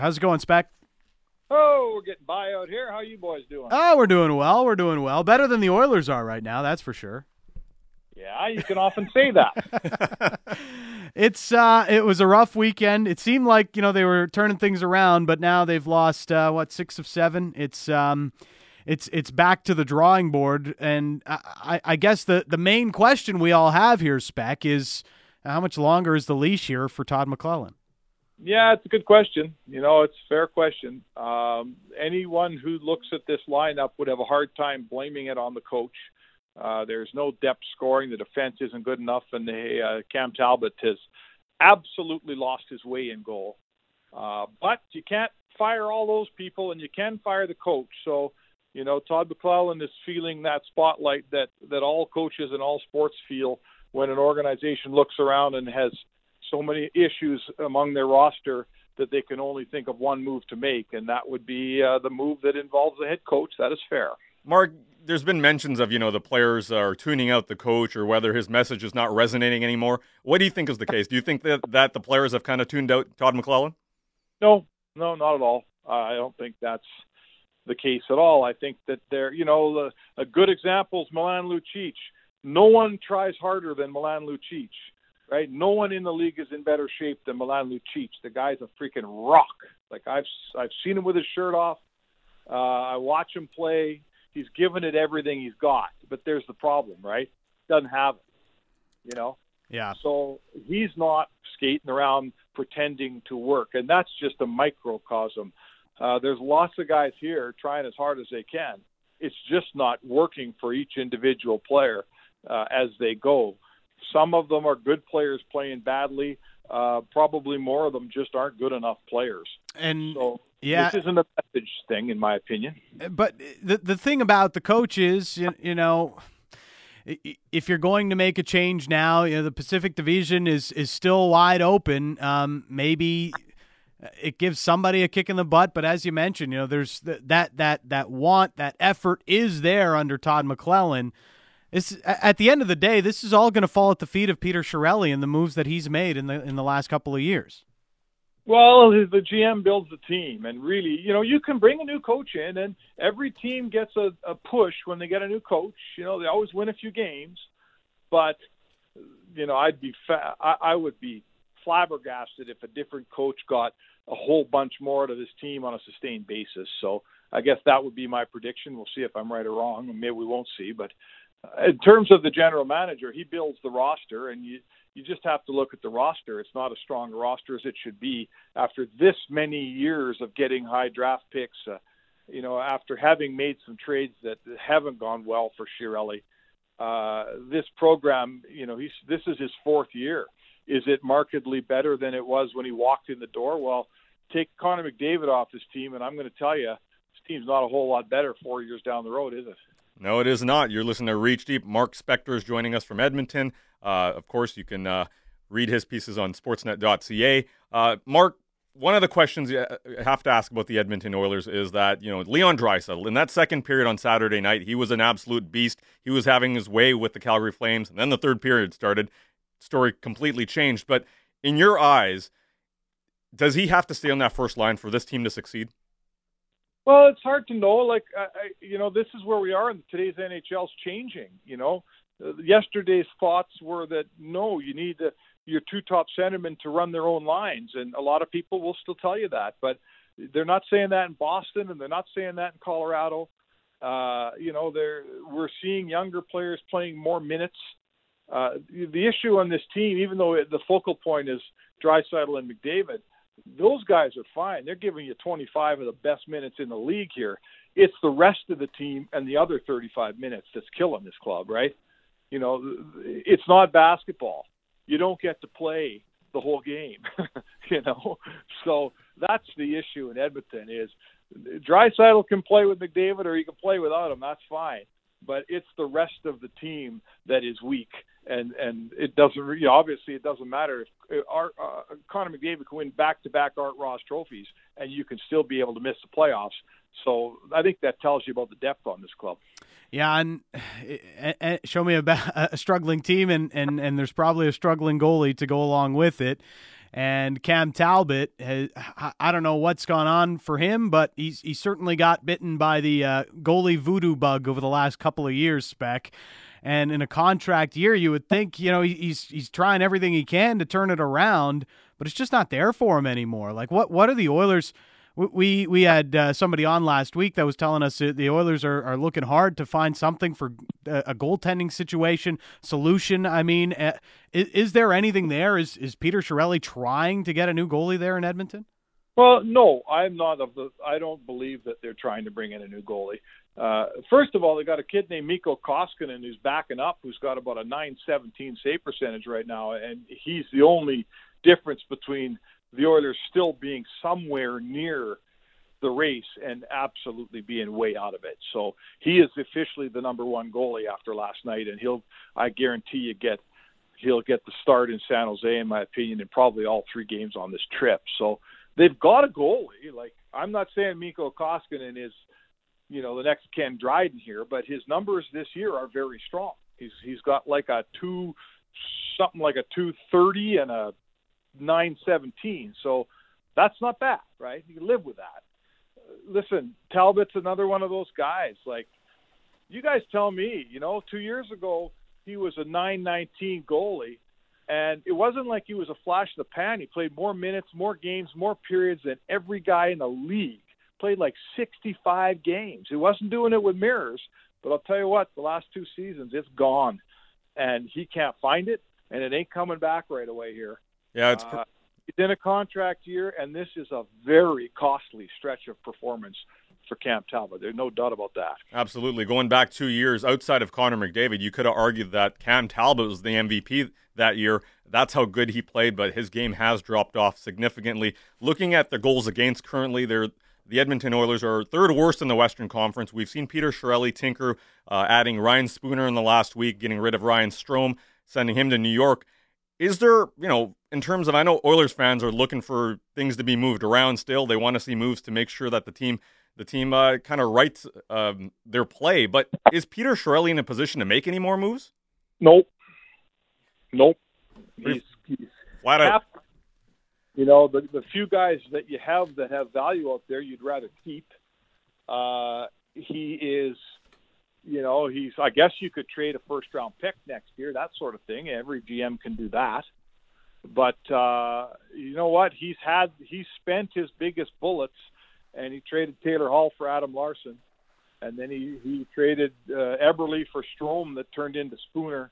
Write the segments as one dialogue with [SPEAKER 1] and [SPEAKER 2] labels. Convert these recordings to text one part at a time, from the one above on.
[SPEAKER 1] How's it going, Spec?
[SPEAKER 2] Oh, we're getting by out here. How you boys doing?
[SPEAKER 1] Oh, we're doing well. We're doing well. Better than the Oilers are right now, that's for sure.
[SPEAKER 2] Yeah, you can often say that.
[SPEAKER 1] It was a rough weekend. It seemed like, they were turning things around, but now they've lost 6 of 7. It's back to the drawing board, and I guess the main question we all have here, Spec, is how much longer is the leash here for Todd McClellan?
[SPEAKER 2] Yeah, it's a good question. It's a fair question. Anyone who looks at this lineup would have a hard time blaming it on the coach. There's no depth scoring. The defense isn't good enough, and Cam Talbot has absolutely lost his way in goal. But you can't fire all those people, and you can fire the coach. So, Todd McClellan is feeling that spotlight that all coaches in all sports feel when an organization looks around and has so many issues among their roster that they can only think of one move to make, and that would be the move that involves the head coach. That is fair.
[SPEAKER 3] Mark, there's been mentions of, the players are tuning out the coach or whether his message is not resonating anymore. What do you think is the case? Do you think that the players have kind of tuned out Todd McClellan?
[SPEAKER 2] No, not at all. I don't think that's the case at all. I think that a good example is Milan Lucic. No one tries harder than Milan Lucic, right? No one in the league is in better shape than Milan Lucic. The guy's a freaking rock. Like I've seen him with his shirt off. I watch him play. He's given it everything he's got, but there's the problem, right? Doesn't have it,
[SPEAKER 1] Yeah.
[SPEAKER 2] So he's not skating around pretending to work, and that's just a microcosm. There's lots of guys here trying as hard as they can. It's just not working for each individual player as they go. Some of them are good players playing badly. Probably more of them just aren't good enough players.
[SPEAKER 1] And
[SPEAKER 2] so
[SPEAKER 1] yeah,
[SPEAKER 2] this isn't a message thing, in my opinion.
[SPEAKER 1] But the thing about the coach is, if you're going to make a change now, the Pacific Division is still wide open. Maybe it gives somebody a kick in the butt, but as you mentioned, there's that want, that effort is there under Todd McClellan. At the end of the day, this is all going to fall at the feet of Peter Chiarelli and the moves that he's made in the last couple of years.
[SPEAKER 2] Well, the GM builds the team, and really, you can bring a new coach in, and every team gets a push when they get a new coach. They always win a few games, but I would be flabbergasted if a different coach got a whole bunch more out of this team on a sustained basis. So I guess that would be my prediction. We'll see if I'm right or wrong. Maybe we won't see, but in terms of the general manager, he builds the roster, and you just have to look at the roster. It's not as strong a roster as it should be after this many years of getting high draft picks, after having made some trades that haven't gone well for Chiarelli. This program, this is his fourth year. Is it markedly better than it was when he walked in the door? Well, take Connor McDavid off this team, and I'm going to tell you, this team's not a whole lot better 4 years down the road, is it?
[SPEAKER 3] No, it is not. You're listening to Reach Deep. Mark Spector is joining us from Edmonton. Of course, you can read his pieces on sportsnet.ca. Mark, one of the questions you have to ask about the Edmonton Oilers is that, Leon Draisaitl, in that second period on Saturday night, he was an absolute beast. He was having his way with the Calgary Flames, and then the third period started. Story completely changed. But in your eyes, does he have to stay on that first line for this team to succeed?
[SPEAKER 2] Well, it's hard to know. This is where we are, and today's NHL's changing. Yesterday's thoughts were that, no, you need your two top centermen to run their own lines, and a lot of people will still tell you that. But they're not saying that in Boston, and they're not saying that in Colorado. We're seeing younger players playing more minutes. The issue on this team, even though the focal point is Draisaitl and McDavid, those guys are fine. They're giving you 25 of the best minutes in the league here. It's the rest of the team and the other 35 minutes that's killing this club, right? It's not basketball. You don't get to play the whole game, So that's the issue in Edmonton is Draisaitl can play with McDavid or he can play without him. That's fine. But it's the rest of the team that is weak. And it doesn't obviously it doesn't matter if Connor McDavid can win back-to-back Art Ross trophies and you can still be able to miss the playoffs. So I think that tells you about the depth on this club.
[SPEAKER 1] Yeah, and show me a struggling team, and there's probably a struggling goalie to go along with it. And Cam Talbot, I don't know what's gone on for him, but he's certainly got bitten by the goalie voodoo bug over the last couple of years, Spec. And in a contract year, you would think, he's trying everything he can to turn it around, but it's just not there for him anymore. Like, what are the Oilers? We had somebody on last week that was telling us the Oilers are looking hard to find something for a goaltending solution. I mean, is there anything there? Is Peter Chiarelli trying to get a new goalie there in Edmonton?
[SPEAKER 2] Well, no, I'm not I don't believe that they're trying to bring in a new goalie. First of all, they got a kid named Mikko Koskinen who's backing up, who's got about a .917 save percentage right now, and he's the only difference between the Oilers still being somewhere near the race and absolutely being way out of it. So he is officially the number one goalie after last night, and I guarantee you he'll get the start in San Jose, in my opinion, in probably all 3 games on this trip. So they've got a goalie. Like, I'm not saying Mikko Koskinen is, the next Ken Dryden here, but his numbers this year are very strong. He's got like something like a 230 and a 917. So that's not bad, right? You can live with that. Listen, Talbot's another one of those guys. Like, you guys tell me, 2 years ago, he was a 919 goalie, and it wasn't like he was a flash in the pan. He played more minutes, more games, more periods than every guy in the league. Played like 65 games. He wasn't doing it with mirrors, but I'll tell you what, the last 2 seasons, it's gone, and he can't find it, and it ain't coming back right away here.
[SPEAKER 3] Yeah,
[SPEAKER 2] he's in a contract year, and this is a very costly stretch of performance for Cam Talbot. There's no doubt about that.
[SPEAKER 3] Absolutely. Going back 2 years, outside of Connor McDavid, you could have argued that Cam Talbot was the MVP that year. That's how good he played, but his game has dropped off significantly. Looking at the goals against currently, the Edmonton Oilers are 3rd worst in the Western Conference. We've seen Peter Chiarelli tinker, adding Ryan Spooner in the last week, getting rid of Ryan Strome, sending him to New York. Is there, in terms of, I know Oilers fans are looking for things to be moved around still. They want to see moves to make sure that the team kind of rights their play. But is Peter Chiarelli in a position to make any more moves?
[SPEAKER 2] Nope.
[SPEAKER 3] He's
[SPEAKER 2] flat out. The few guys that you have that have value out there, you'd rather keep. He is, I guess you could trade a first-round pick next year, that sort of thing. Every GM can do that. But you know what? He spent his biggest bullets, and he traded Taylor Hall for Adam Larson. And then he traded Eberle for Strome that turned into Spooner.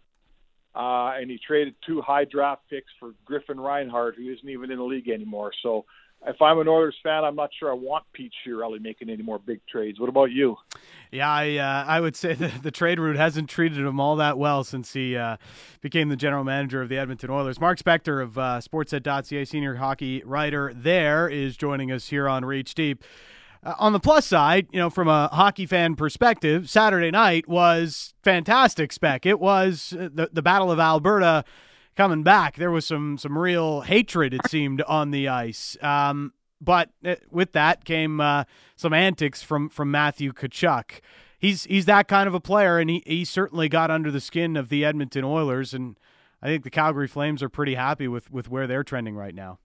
[SPEAKER 2] And he traded 2 high draft picks for Griffin Reinhart, who isn't even in the league anymore. So if I'm an Oilers fan, I'm not sure I want Pete Chiarelli making any more big trades. What about you?
[SPEAKER 1] Yeah, I would say the trade route hasn't treated him all that well since he became the general manager of the Edmonton Oilers. Mark Spector of Sportsnet.ca, senior hockey writer there, is joining us here on Reach Deep. On the plus side, from a hockey fan perspective, Saturday night was fantastic, Spec. It was the Battle of Alberta coming back. There was some real hatred, it seemed, on the ice. But with that came some antics from Matthew Tkachuk. He's that kind of a player, and he certainly got under the skin of the Edmonton Oilers, and I think the Calgary Flames are pretty happy with where they're trending right now.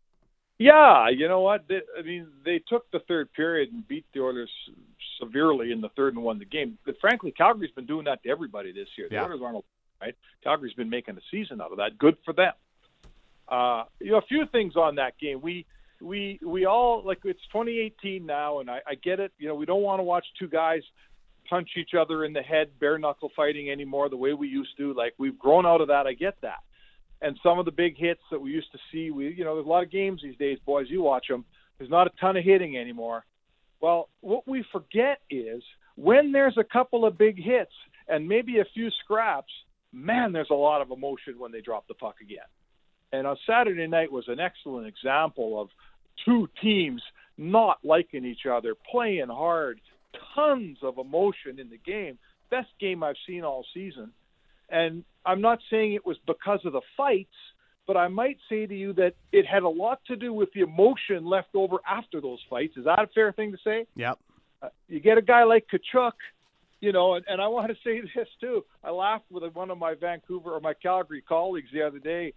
[SPEAKER 2] Yeah, you know what? They took the third period and beat the Oilers severely in the third and won the game. But frankly, Calgary's been doing that to everybody this year. The Oilers aren't right. Calgary's been making a season out of that. Good for them. A few things on that game. We all, like, it's 2018 now, and I get it. We don't want to watch 2 guys punch each other in the head, bare knuckle fighting anymore the way we used to. Like, we've grown out of that. I get that. And some of the big hits that we used to see, there's a lot of games these days, boys. You watch them. There's not a ton of hitting anymore. Well, what we forget is when there's a couple of big hits and maybe a few scraps, man, there's a lot of emotion when they drop the puck again. And on Saturday night was an excellent example of 2 teams not liking each other, playing hard, tons of emotion in the game. Best game I've seen all season. And I'm not saying it was because of the fights, but I might say to you that it had a lot to do with the emotion left over after those fights. Is that a fair thing to say?
[SPEAKER 1] Yep.
[SPEAKER 2] You get a guy like Tkachuk, and I want to say this too. I laughed with one of my Calgary colleagues the other day.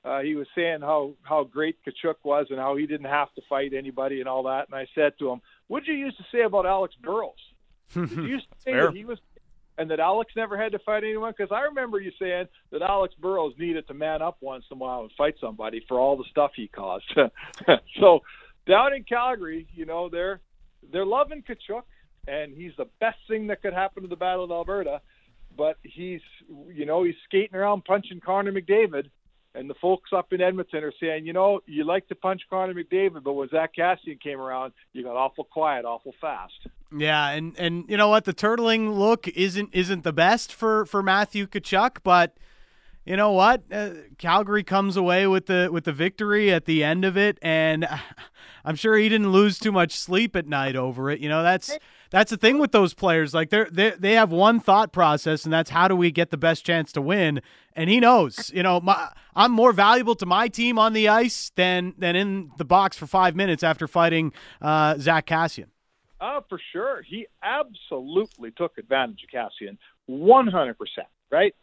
[SPEAKER 2] he was saying how great Tkachuk was and how he didn't have to fight anybody and all that. And I said to him, "What'd you used to say about Alex Burrows? Did you used to say that he was, and that Alex never had to fight anyone? Because I remember you saying that Alex Burrows needed to man up once in a while and fight somebody for all the stuff he caused." So down in Calgary, they're loving Tkachuk, and he's the best thing that could happen to the Battle of Alberta. But he's skating around punching Connor McDavid. And the folks up in Edmonton are saying, you like to punch Connor McDavid, but when Zach Kassian came around, you got awful quiet, awful fast.
[SPEAKER 1] Yeah, and you know what? The turtling look isn't the best for Matthew Tkachuk, but you know what? Calgary comes away with the victory at the end of it, and I'm sure he didn't lose too much sleep at night over it. That's the thing with those players. Like they have one thought process, and that's how do we get the best chance to win. And he knows, I'm more valuable to my team on the ice than in the box for 5 minutes after fighting Zach Kassian.
[SPEAKER 2] For sure. He absolutely took advantage of Kassian, 100%, right?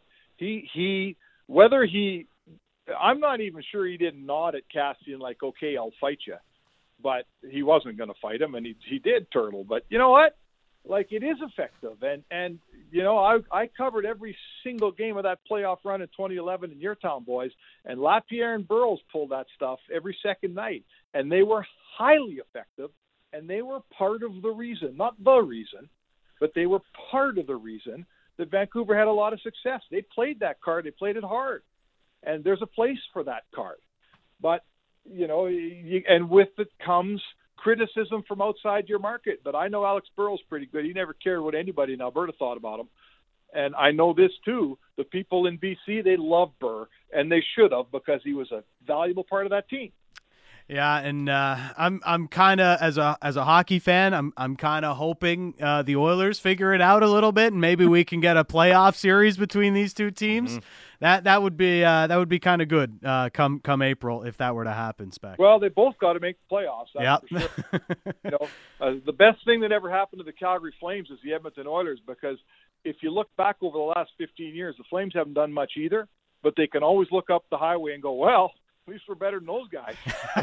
[SPEAKER 2] I'm not even sure he didn't nod at Kassian like, okay, I'll fight you. But he wasn't going to fight him, and he did turtle. But you know what? Like, it is effective. And I covered every single game of that playoff run in 2011 in your town, boys. And Lapierre and Burroughs pulled that stuff every second night. And they were highly effective. And they were part of the reason, not the reason, but they were part of the reason that Vancouver had a lot of success. They played that card. They played it hard. And there's a place for that card. But, and with it comes criticism from outside your market. But I know Alex Burrows pretty good. He never cared what anybody in Alberta thought about him. And I know this too. The people in BC, they love Burr, and they should have, because he was a valuable part of that team.
[SPEAKER 1] Yeah, and I'm kind of, as a hockey fan, I'm kind of hoping the Oilers figure it out a little bit, and maybe we can get a playoff series between these two teams. Mm-hmm. That would be kind of good come April if that were to happen, Spec.
[SPEAKER 2] Well, they both got to make the playoffs. That's
[SPEAKER 1] yep.
[SPEAKER 2] for sure. The best thing that ever happened to the Calgary Flames is the Edmonton Oilers, because if you look back over the last 15 years, the Flames haven't done much either, but they can always look up the highway and go, well, at least we're better than those guys.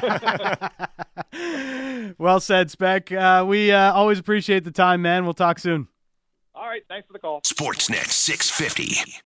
[SPEAKER 1] Well said, Spec. We always appreciate the time, man. We'll talk soon.
[SPEAKER 2] All right. Thanks for the call.
[SPEAKER 4] Sportsnet 650.